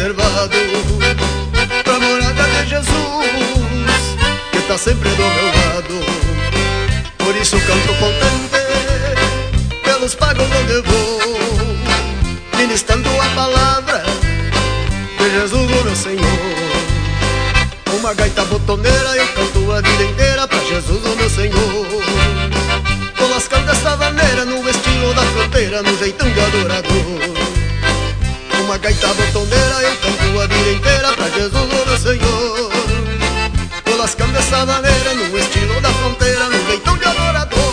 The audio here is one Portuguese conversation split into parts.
reservado pra morada de Jesus, que tá sempre do meu lado. Por isso canto contente pelos pagos onde vou, ministrando a palavra de Jesus, o meu Senhor. Uma gaita botoneira eu canto a vida inteira pra Jesus, o meu Senhor. Tô lascando essa vaneira no estilo da fronteira, no jeitão de adorador. Uma gaita botoneira eu canto a vida inteira pra Jesus, o meu Senhor. Tô lascando essa vaneira no estilo da fronteira, no jeitão de adorador.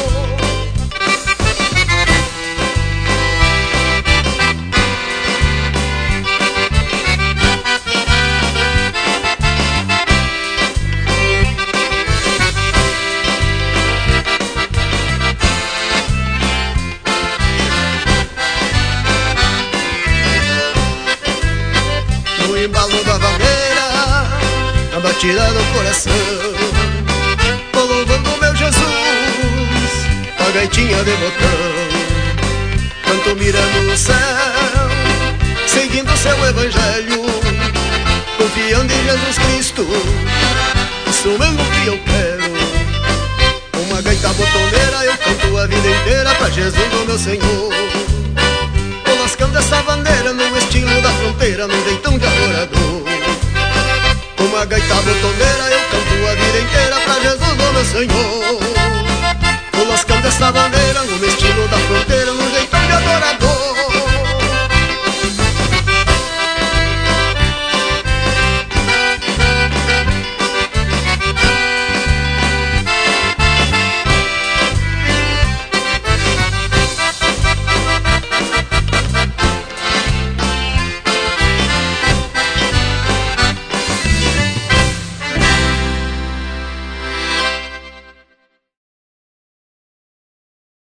Embalo da vaneira, a batida do coração, tô louvando meu Jesus, a gaitinha de botão. Canto mirando o céu, seguindo seu evangelho, confiando em Jesus Cristo, isso mesmo que eu quero. Uma gaita botoneira eu canto a vida inteira pra Jesus, o meu Senhor. Tô lascando essa bandeira no estilo da fronteira, num jeitão de adorador. Uma gaita botoneira eu canto a vida inteira pra Jesus, o meu Senhor.